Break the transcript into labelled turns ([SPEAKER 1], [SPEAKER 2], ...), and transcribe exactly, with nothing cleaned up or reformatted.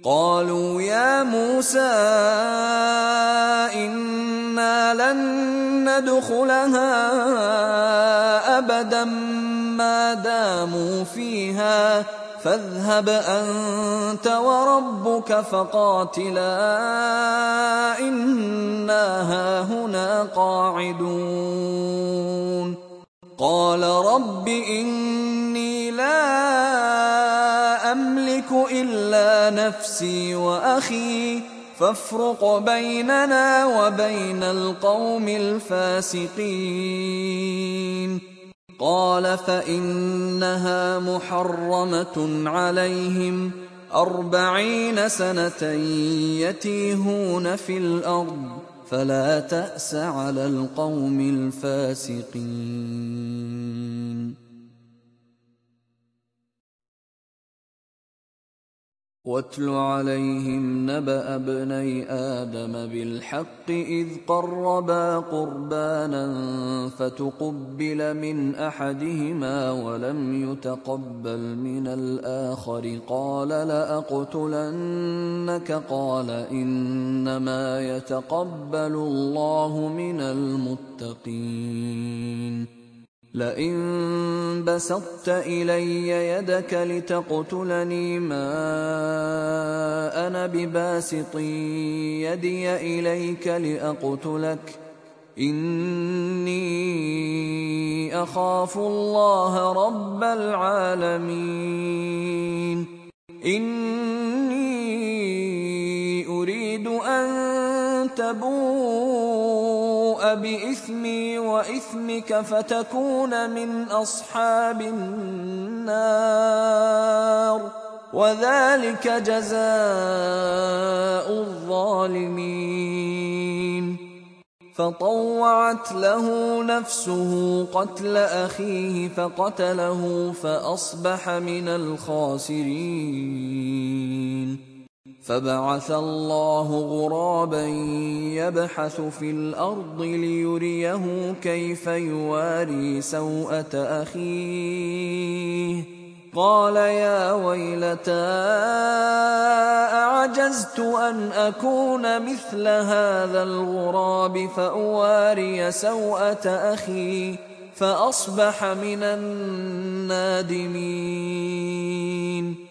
[SPEAKER 1] قالوا يا موسى إنا لن ندخلها أبدا ما داموا فيها فاذهب أنت وربك فقاتلا إنا هاهنا قاعدون قال رب إني لا أملك إلا نفسي وأخي فافرق بيننا وبين القوم الفاسقين قال فإنها محرمة عليهم أربعين سنة يتيهون في الأرض فلا تأس على القوم الفاسقين واتل عليهم نبأ ابني آدم بالحق إذ قربا قربانا فتقبل من أحدهما ولم يتقبل من الآخر قال لأقتلنك قال إنما يتقبل الله من المتقين لئن بسطت إلي يدك لتقتلني ما أنا بباسط يدي إليك لأقتلك إني أخاف الله رب العالمين إني أريد أن تبوء بإثمي وإثمك فتكون من أصحاب النار وذلك جزاء الظالمين فطوعت له نفسه قتل أخيه فقتله فأصبح من الخاسرين فبعث الله غرابا يبحث في الأرض ليريه كيف يواري سوءة أخيه قال يا ويلتى أعجزت أن أكون مثل هذا الغراب فأواري سوءة أخي فأصبح من النادمين